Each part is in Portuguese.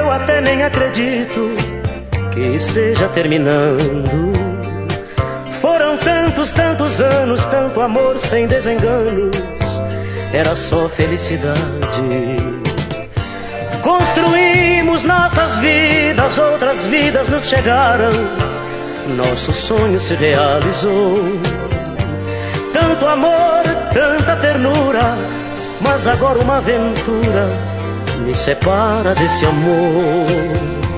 eu até nem acredito que esteja terminando. Foram tantos, tantos anos, tanto amor sem desenganos, era só felicidade. Construímos nossas vidas, outras vidas nos chegaram, nosso sonho se realizou. Tanto amor, tanta ternura, mas agora uma aventura me separa desse amor.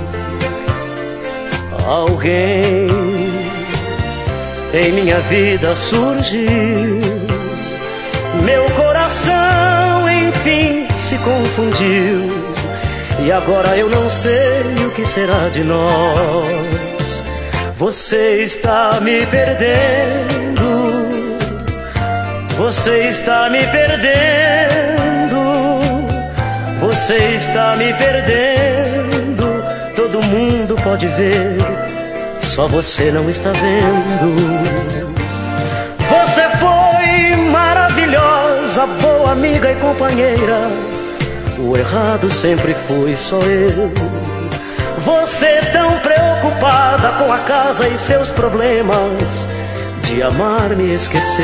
Alguém em minha vida surgiu, meu coração enfim se confundiu, e agora eu não sei o que será de nós. Você está me perdendo, você está me perdendo, você está me perdendo. Todo mundo pode ver, só você não está vendo. Você foi maravilhosa, boa amiga e companheira, o errado sempre fui só eu. Você tão preocupada com a casa e seus problemas, de amar me esqueceu.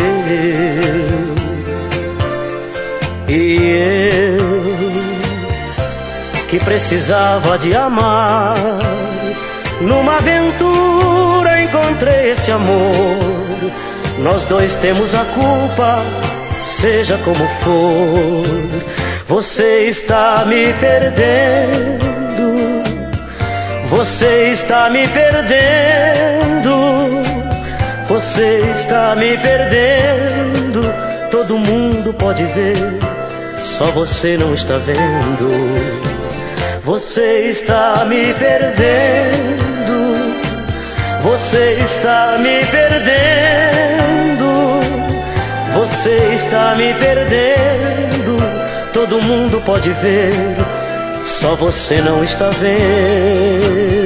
E eu, que precisava de amar, numa aventura encontrei esse amor. Nós dois temos a culpa, seja como for. Você está me perdendo, você está me perdendo, você está me perdendo. Todo mundo pode ver, só você não está vendo. Você está me perdendo, você está me perdendo, você está me perdendo. Todo mundo pode ver, só você não está vendo.